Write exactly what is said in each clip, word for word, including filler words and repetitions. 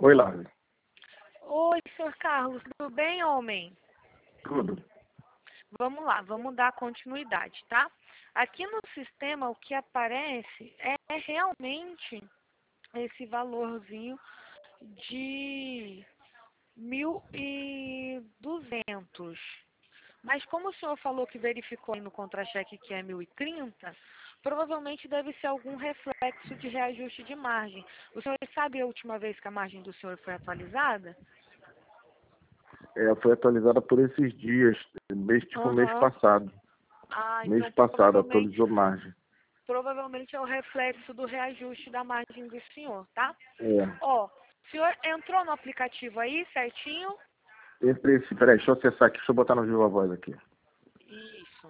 Oi, Lázaro. Oi, senhor Carlos, tudo bem, homem? Tudo. Vamos lá, vamos dar continuidade, tá? Aqui no sistema, o que aparece é realmente esse valorzinho de mil e duzentos. Mas como o senhor falou que verificou aí no contra-cheque que é mil e trinta, provavelmente deve ser algum reflexo de reajuste de margem. O senhor sabe a última vez que a margem do senhor foi atualizada? É, foi atualizada por esses dias, mês, tipo mês Aham. passado. Ah, Mês então passado provavelmente, atualizou margem. provavelmente é o reflexo do reajuste da margem do senhor, tá? É. Ó, o senhor entrou no aplicativo aí certinho? Entre esse, peraí, deixa eu acessar aqui, deixa eu botar no Viva Voz aqui. Isso.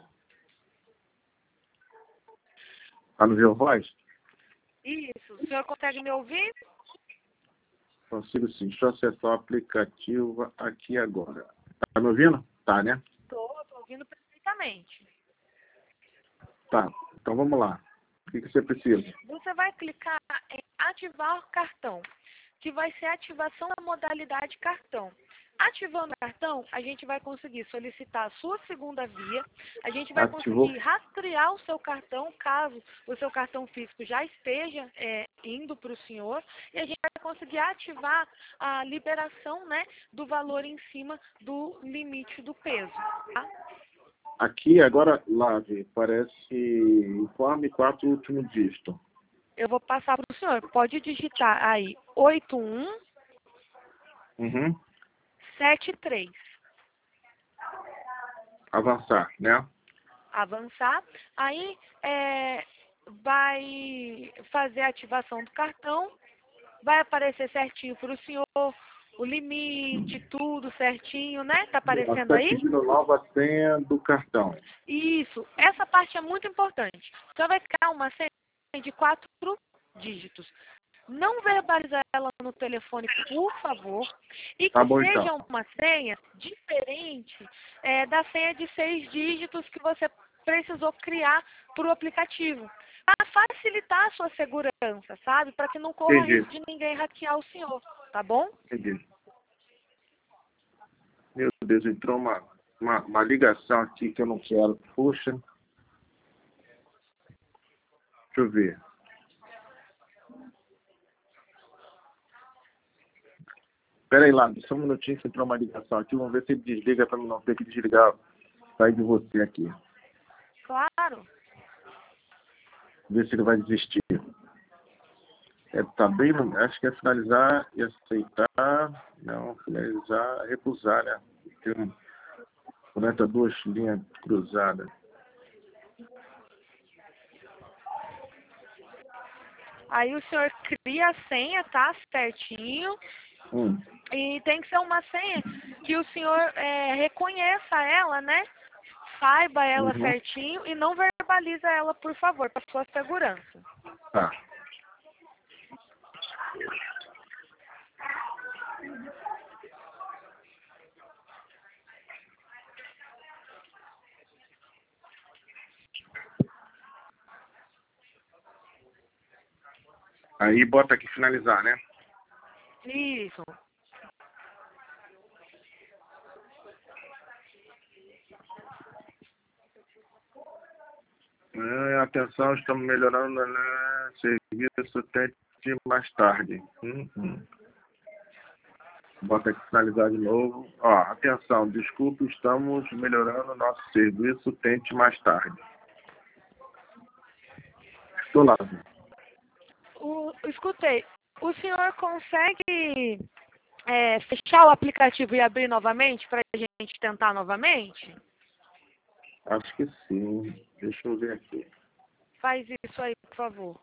Tá no Viva Voz? Isso. O senhor consegue me ouvir? Consigo sim. Deixa eu acessar o aplicativo aqui agora. Tá me ouvindo? Tá, né? Tô, tô ouvindo perfeitamente. Tá. Então vamos lá. O que, que você precisa? Você vai clicar em ativar o cartão, que vai ser a ativação da modalidade cartão. Ativando o cartão, a gente vai conseguir solicitar a sua segunda via, a gente vai Ativou. conseguir rastrear o seu cartão, caso o seu cartão físico já esteja é, indo para o senhor, e a gente vai conseguir ativar a liberação, né, do valor em cima do limite do peso. Tá? Aqui agora, Lave, parece informe quatro último dígito. Eu vou passar para o senhor. Pode digitar aí oito um Uhum. sete três. Avançar, né? Avançar. Aí é, vai fazer a ativação do cartão. Vai aparecer certinho para o senhor o limite, tudo certinho, né? Tá aparecendo Está aí? pedindo nova senha do cartão. Isso. Essa parte é muito importante. Então vai criar uma senha de quatro dígitos. Não verbaliza ela no telefone, por favor, e Tá que bom então. seja uma senha diferente é, da senha de seis dígitos que você precisou criar para o aplicativo. Para facilitar a sua segurança, sabe? Para que não corra Entendi. risco de ninguém hackear o senhor, tá bom? Entendi. Meu Deus, entrou uma, uma, uma ligação aqui que eu não quero. Puxa. Deixa eu ver. Pera aí, lá, só um minutinho que entrou uma ligação aqui. Vamos ver se ele desliga para não ter que desligar, sair de você aqui. Claro. Ver se ele vai desistir. É, tá bem, acho que é finalizar e aceitar. Não, finalizar, recusar, né? Tem um, conecta duas linhas cruzadas. Aí o senhor cria a senha, tá? Certinho. Hum. E tem que ser uma senha que o senhor é, reconheça ela, né? Saiba ela Uhum. certinho e não verbaliza ela, por favor, para sua segurança. Tá. Aí bota aqui finalizar, né? Isso. É, atenção, estamos melhorando, né? Serviço, tente mais tarde. Uhum. Bota aqui finalizar de novo. Ó, atenção, desculpe, estamos melhorando nosso serviço, tente mais tarde. Estou lá. O, escutei. O senhor consegue é, fechar o aplicativo e abrir novamente para a gente tentar novamente? Acho que sim. Deixa eu ver aqui. Faz isso aí, por favor.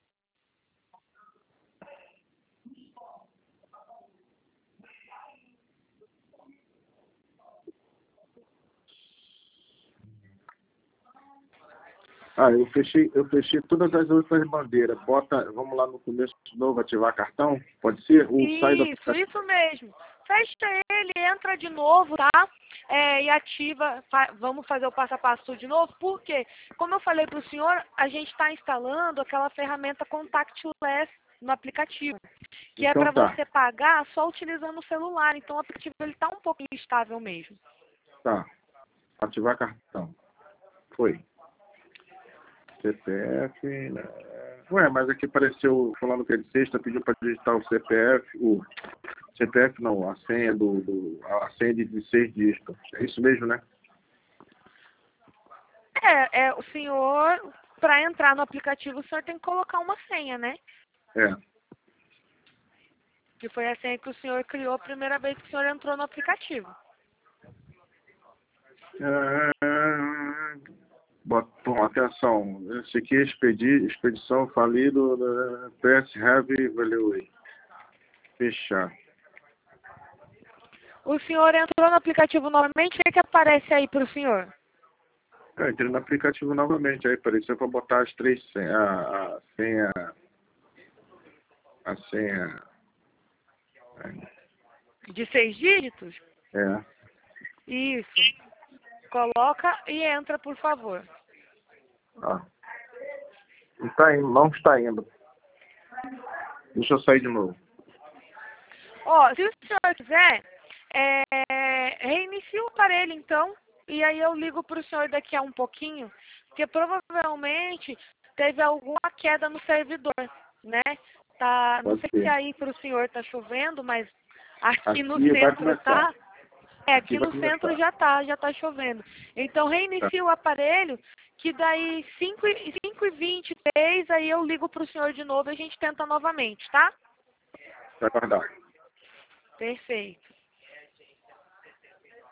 Ah, eu fechei, eu fechei todas as outras bandeiras. Bota, vamos lá no começo de novo, ativar cartão? Pode ser? Ou sai do Isso, aplicativo? isso mesmo. Fecha ele, entra de novo, tá? É, e ativa, fa- vamos fazer o passo a passo tudo de novo, porque, como eu falei para o senhor, a gente está instalando aquela ferramenta contactless no aplicativo. que é Então para tá. você pagar só utilizando o celular. Então o aplicativo está um pouco instável mesmo. Tá. Ativar cartão. Foi. C P F. Né? Ué, mas aqui apareceu falando que é de sexta, pediu para digitar o C P F. O C P F não, a senha do, do a senha de dezesseis dígitos. É isso mesmo, né? É, é o senhor, para entrar no aplicativo, o senhor tem que colocar uma senha, né? É. Que foi a senha que o senhor criou a primeira vez que o senhor entrou no aplicativo. Ah, bom, bom, atenção. Esse aqui é expedi, expedição falido. Uh, Press Heavy Value. Fechar. O senhor entrou no aplicativo novamente, o que, é que aparece aí para o senhor? Eu entrei no aplicativo novamente. Aí apareceu para botar as três senhas. A, a senha. A senha. De seis dígitos? É. Isso. Coloca e entra, por favor. Ah. Não está indo, não está indo. Deixa eu sair de novo. Ó, se o senhor quiser, é, reinicie o aparelho então, e aí eu ligo para o senhor daqui a um pouquinho, porque provavelmente teve alguma queda no servidor, né? Tá, não Pode sei se ser. aí para o senhor tá chovendo, mas aqui no Aqui vai centro começar. tá. É, Aqui aqui vai no centro começar. já tá, já tá chovendo. Então Tá. reinicie o aparelho, que daí cinco e vinte e três, aí eu ligo para o senhor de novo e a gente tenta novamente, tá? Vai guardar. Perfeito.